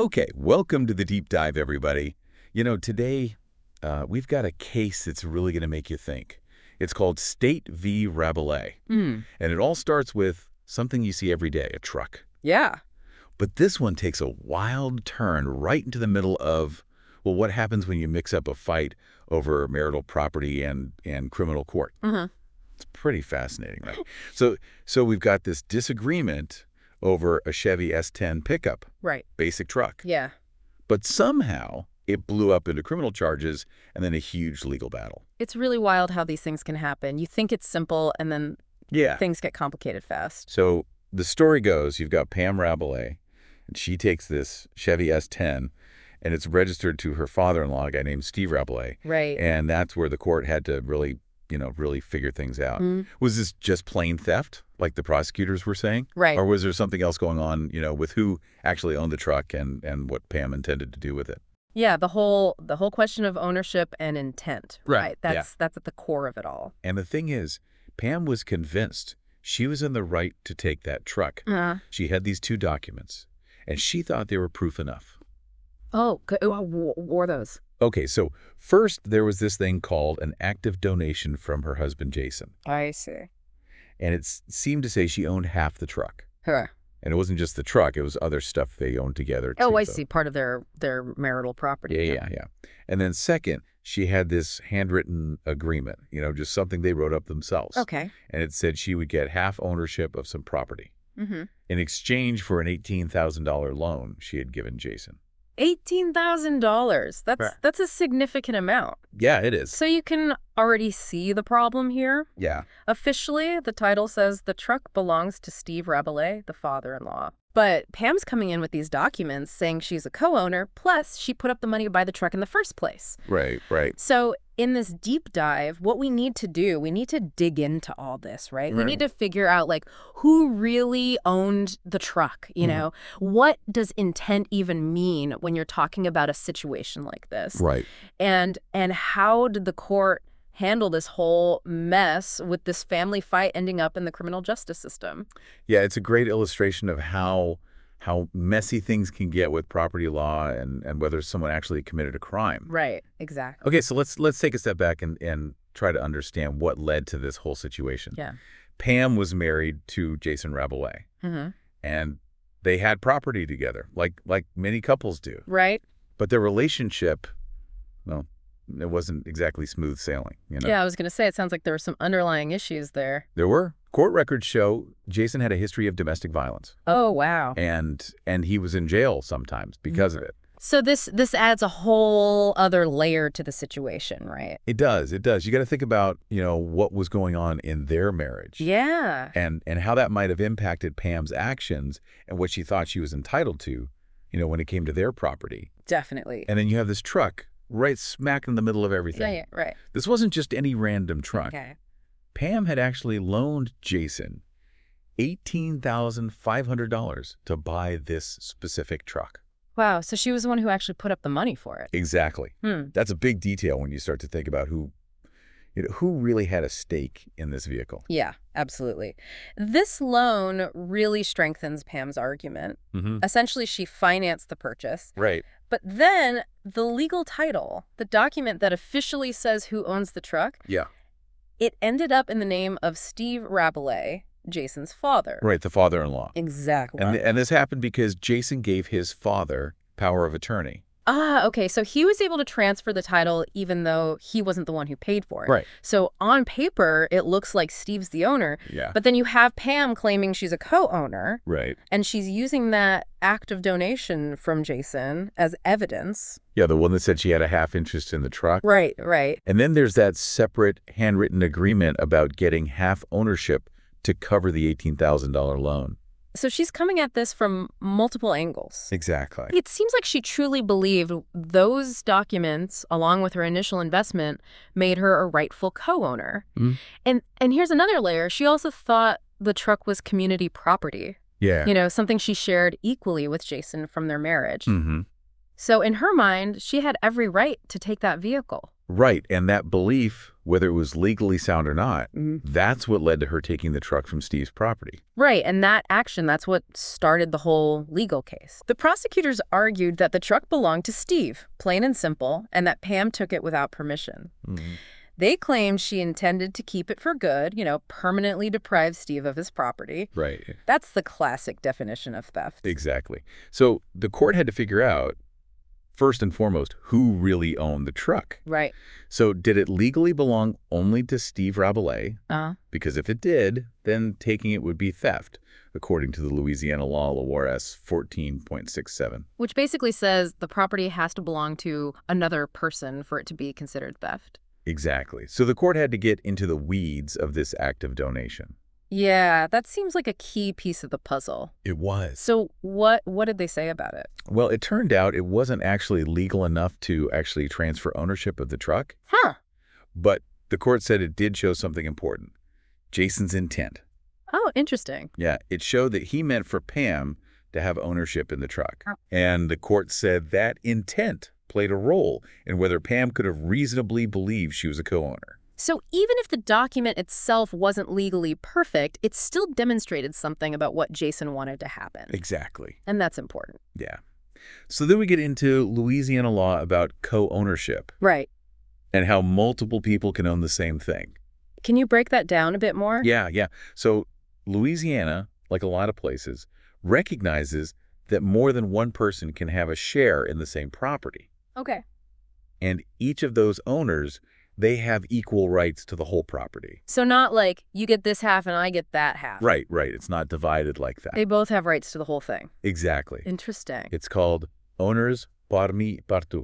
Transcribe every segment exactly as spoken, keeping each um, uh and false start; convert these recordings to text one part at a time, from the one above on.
Okay, welcome to the deep dive, everybody. You know, today uh, we've got a case that's really going to make you think. It's called State v. Rabelais, Mm. and it all starts with something you see every day, a truck. Yeah. But this one takes a wild turn right into the middle of, well, what happens when you mix up a fight over marital property and, and criminal court? Mm-hmm. It's pretty fascinating, right? so, so we've got this disagreement over a Chevy S ten pickup. Right. Basic truck. Yeah. But somehow it blew up into criminal charges and then a huge legal battle. It's really wild how these things can happen. You think it's simple, and then Yeah. things get complicated fast. So the story goes, you've got Pam Rabelais, and she takes this Chevy S ten, and it's registered to her father-in-law, a guy named Steve Rabelais. Right. And that's where the court had to really, you know, really figure things out. Mm. Was this just plain theft, like the prosecutors were saying? Right. Or was there something else going on, you know, with who actually owned the truck and, and what Pam intended to do with it? Yeah, the whole the whole question of ownership and intent. Right, That's yeah. that's at the core of it all. And the thing is, Pam was convinced she was in the right to take that truck. Uh, She had these two documents, and she thought they were proof enough. oh, good. Oh, what were those? Okay, so first there was this thing called an active donation from her husband, Jason. I see. And it s- seemed to say she owned half the truck. Huh. And it wasn't just the truck, it was other stuff they owned together, too. Oh, I so- see. Part of their their marital property. Yeah, yeah, yeah. And then second, she had this handwritten agreement, you know, just something they wrote up themselves. Okay. And it said she would get half ownership of some property Mm-hmm. in exchange for an eighteen thousand dollar loan she had given Jason. Eighteen thousand dollars. That's Right. that's a significant amount. Yeah, it is. So you can already see the problem here. Yeah. Officially, the title says the truck belongs to Steve Rabelais, the father-in-law. But Pam's coming in with these documents saying she's a co-owner, plus she put up the money to buy the truck in the first place. Right, right. So in this deep dive, what we need to do, we need to dig into all this, right? We Right. need to figure out, like, who really owned the truck, you Mhm. know? What does intent even mean when you're talking about a situation like this? Right. And and how did the court handle this whole mess with this family fight ending up in the criminal justice system? Yeah, it's a great illustration of how how messy things can get with property law and, and whether someone actually committed a crime. Right, exactly. Okay, so let's let's take a step back and, and try to understand what led to this whole situation. Yeah. Pam was married to Jason Rabelais, Mm-hmm. and they had property together, like like many couples do. Right? But their relationship, well, it wasn't exactly smooth sailing. You know, Yeah, I was going to say, it sounds like there were some underlying issues there. there were court records show Jason had a history of domestic violence, Oh, wow. and and he was in jail sometimes because of it. So this this adds a whole other layer to the situation, right? It does, it does. You got to think about you know what was going on in their marriage, Yeah. and and how that might have impacted Pam's actions and what she thought she was entitled to, you know, when it came to their property. Definitely. And then you have this truck right smack in the middle of everything. Yeah, yeah, right. This wasn't just any random truck. Okay. Pam had actually loaned Jason eighteen thousand five hundred dollars to buy this specific truck. Wow, so she was the one who actually put up the money for it. Exactly. Hmm. That's a big detail when you start to think about who, you know, who really had a stake in this vehicle. Yeah, absolutely. This loan really strengthens Pam's argument. Mm-hmm. Essentially, she financed the purchase. Right. But then the legal title, the document that officially says who owns the truck, Yeah. it ended up in the name of Steve Rabelais, Jason's father. Right. The father-in-law. Exactly. And, and this happened because Jason gave his father power of attorney. Ah, okay. So he was able to transfer the title even though he wasn't the one who paid for it. Right. So on paper, it looks like Steve's the owner. Yeah. But then you have Pam claiming she's a co-owner, Right. and she's using that act of donation from Jason as evidence. Yeah, the one that said she had a half interest in the truck. Right, right. And then there's that separate handwritten agreement about getting half ownership to cover the eighteen thousand dollar loan. So she's coming at this from multiple angles. Exactly. It seems like she truly believed those documents, along with her initial investment, made her a rightful co-owner. Mm. And and here's another layer. She also thought the truck was community property, Yeah. you know, something she shared equally with Jason from their marriage. Mm-hmm. So in her mind, she had every right to take that vehicle. Right, and that belief, whether it was legally sound or not, Mm-hmm. that's what led to her taking the truck from Steve's property. Right, and that action, that's what started the whole legal case. The prosecutors argued that the truck belonged to Steve, plain and simple, and that Pam took it without permission. Mm-hmm. They claimed she intended to keep it for good, you know, permanently deprive Steve of his property. Right. That's the classic definition of theft. Exactly. So the court had to figure out, first and foremost, who really owned the truck. Right. So did it legally belong only to Steve Rabelais? Uh-huh. Because if it did, then taking it would be theft, according to the Louisiana law, L W R S fourteen point six seven. Which basically says the property has to belong to another person for it to be considered theft. Exactly. So the court had to get into the weeds of this act of donation. Yeah, that seems like a key piece of the puzzle. It was. So what what did they say about it? Well, it turned out it wasn't actually legal enough to actually transfer ownership of the truck, Huh. but the court said it did show something important: Jason's intent. Oh, interesting. Yeah, it showed that he meant for Pam to have ownership in the truck. Oh. And the court said that intent played a role in whether Pam could have reasonably believed she was a co-owner. So even if the document itself wasn't legally perfect, it still demonstrated something about what Jason wanted to happen. Exactly. And that's important. Yeah. So then we get into Louisiana law about co-ownership Right. and how multiple people can own the same thing. Can you break that down a bit more? Yeah, yeah. So Louisiana, like a lot of places, recognizes that more than one person can have a share in the same property. Okay. And each of those owners, they have equal rights to the whole property. So not like you get this half and I get that half. Right, right. It's not divided like that. They both have rights to the whole thing. Exactly. Interesting. It's called honneurs parmi partout.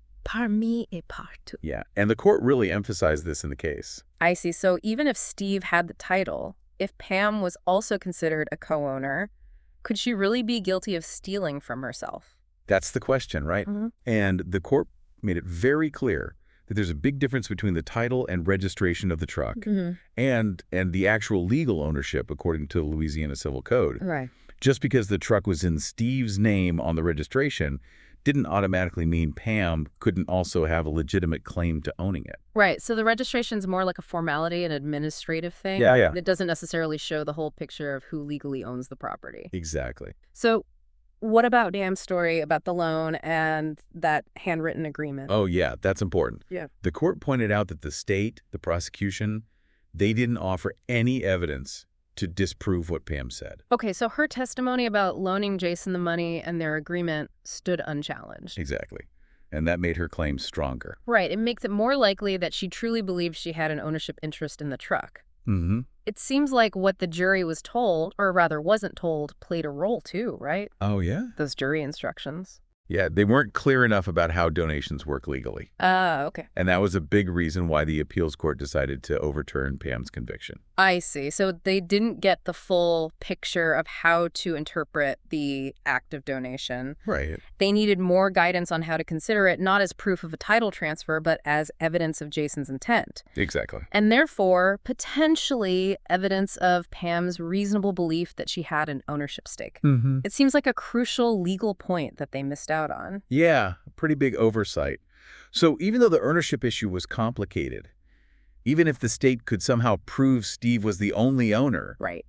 Parmi et partout. Yeah, and the court really emphasized this in the case. I see. So even if Steve had the title, if Pam was also considered a co-owner, could she really be guilty of stealing from herself? That's the question, right? Mm-hmm. And the court made it very clear that there's a big difference between the title and registration of the truck Mm-hmm. and and the actual legal ownership according to the Louisiana Civil Code. Right. Just because the truck was in Steve's name on the registration didn't automatically mean Pam couldn't also have a legitimate claim to owning it. Right. So the registration's more like a formality, an administrative thing. Yeah, yeah. It doesn't necessarily show the whole picture of who legally owns the property. Exactly. So what about Pam's story about the loan and that handwritten agreement? Oh, yeah, that's important. Yeah. The court pointed out that the state, the prosecution, they didn't offer any evidence to disprove what Pam said. Okay, so her testimony about loaning Jason the money and their agreement stood unchallenged. Exactly. And that made her claim stronger. Right. It makes it more likely that she truly believed she had an ownership interest in the truck. Mm-hmm. It seems like what the jury was told, or rather wasn't told, played a role too, right? Oh, yeah? Those jury instructions. Yeah, they weren't clear enough about how donations work legally. Ah, okay. And that was a big reason why the appeals court decided to overturn Pam's conviction. I see. So they didn't get the full picture of how to interpret the act of donation. Right. They needed more guidance on how to consider it, not as proof of a title transfer, but as evidence of Jason's intent. Exactly. And therefore, potentially evidence of Pam's reasonable belief that she had an ownership stake. Mm-hmm. It seems like a crucial legal point that they missed out on. Yeah, a pretty big oversight. So even though the ownership issue was complicated, even if the state could somehow prove Steve was the only owner, Right.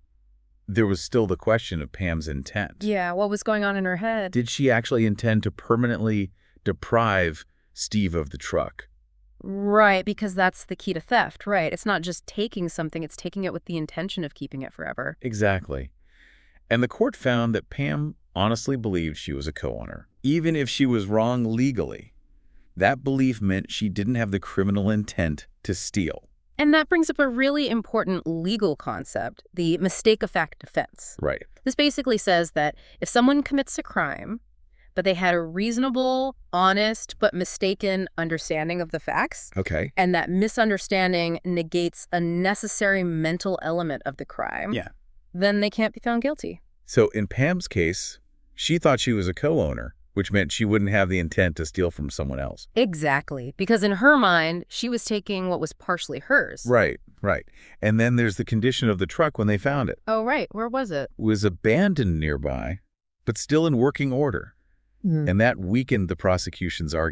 there was still the question of Pam's intent. Yeah, what was going on in her head? Did she actually intend to permanently deprive Steve of the truck? Right, because that's the key to theft, right? It's not just taking something, it's taking it with the intention of keeping it forever. Exactly. And the court found that Pam honestly believed she was a co-owner, even if she was wrong legally. That belief meant she didn't have the criminal intent to steal. And that brings up a really important legal concept, the mistake of fact defense. Right. This basically says that if someone commits a crime, but they had a reasonable, honest, but mistaken understanding of the facts, Okay. and that misunderstanding negates a necessary mental element of the crime, Yeah. then they can't be found guilty. So in Pam's case, she thought she was a co-owner, which meant she wouldn't have the intent to steal from someone else. Exactly, because in her mind, she was taking what was partially hers. Right, right. And then there's the condition of the truck when they found it. Oh, right. Where was it? It was abandoned nearby, but still in working order. Mm. And that weakened the prosecution's argument.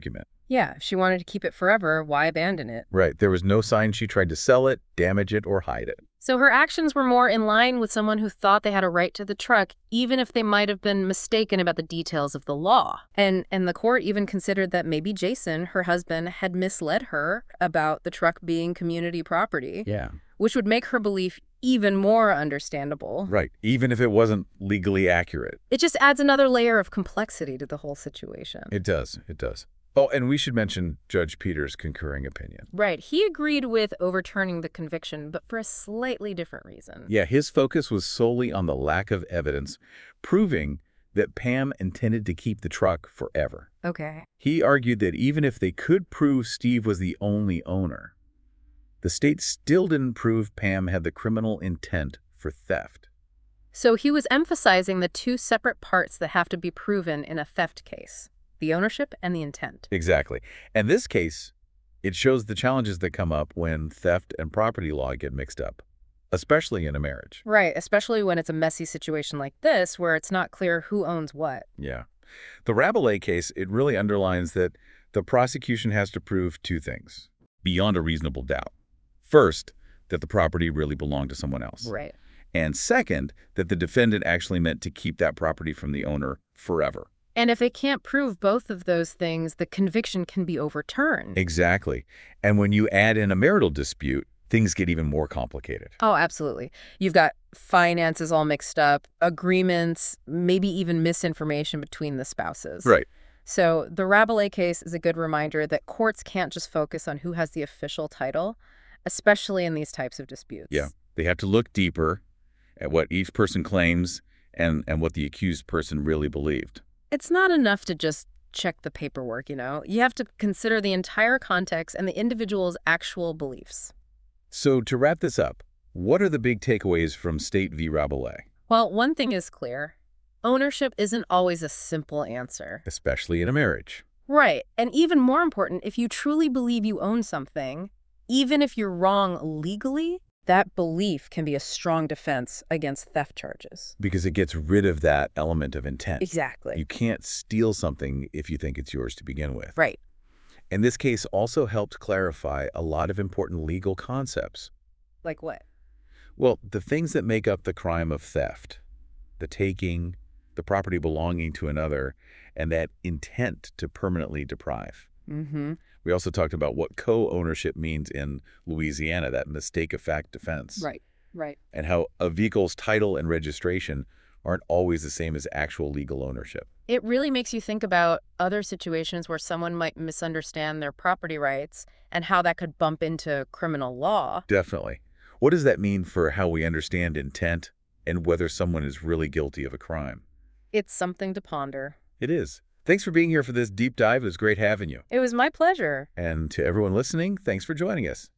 Yeah, if she wanted to keep it forever, why abandon it? Right. There was no sign she tried to sell it, damage it, or hide it. So her actions were more in line with someone who thought they had a right to the truck, even if they might have been mistaken about the details of the law. And and the court even considered that maybe Jason, her husband, had misled her about the truck being community property, Yeah. which would make her belief even more understandable. Right. Even if it wasn't legally accurate. It just adds another layer of complexity to the whole situation. It does. It does. Oh, and we should mention Judge Peters' concurring opinion. Right. He agreed with overturning the conviction, but for a slightly different reason. Yeah, his focus was solely on the lack of evidence proving that Pam intended to keep the truck forever. Okay. He argued that even if they could prove Steve was the only owner, the state still didn't prove Pam had the criminal intent for theft. So he was emphasizing the two separate parts that have to be proven in a theft case: the ownership and the intent. Exactly. And this case, it shows the challenges that come up when theft and property law get mixed up, especially in a marriage. Right, especially when it's a messy situation like this where it's not clear who owns what. Yeah. The Rabelais case, it really underlines that the prosecution has to prove two things beyond a reasonable doubt. First, that the property really belonged to someone else. Right. And second, that the defendant actually meant to keep that property from the owner forever. And if they can't prove both of those things, the conviction can be overturned. Exactly. And when you add in a marital dispute, things get even more complicated. Oh, absolutely. You've got finances all mixed up, agreements, maybe even misinformation between the spouses. Right. So the Rabelais case is a good reminder that courts can't just focus on who has the official title, especially in these types of disputes. Yeah. They have to look deeper at what each person claims and, and what the accused person really believed. It's not enough to just check the paperwork, you know. You have to consider the entire context and the individual's actual beliefs. So to wrap this up, what are the big takeaways from State v. Rabelais? Well, one thing is clear. Ownership isn't always a simple answer. Especially in a marriage. Right. And even more important, if you truly believe you own something, even if you're wrong legally, that belief can be a strong defense against theft charges. Because it gets rid of that element of intent. Exactly. You can't steal something if you think it's yours to begin with. Right. And this case also helped clarify a lot of important legal concepts. Like what? Well, the things that make up the crime of theft, the taking, the property belonging to another, and that intent to permanently deprive. Mm-hmm. We also talked about what co-ownership means in Louisiana, that mistake of fact defense. Right, right. And how a vehicle's title and registration aren't always the same as actual legal ownership. It really makes you think about other situations where someone might misunderstand their property rights and how that could bump into criminal law. Definitely. What does that mean for how we understand intent and whether someone is really guilty of a crime? It's something to ponder. It is. Thanks for being here for this deep dive. It was great having you. It was my pleasure. And to everyone listening, thanks for joining us.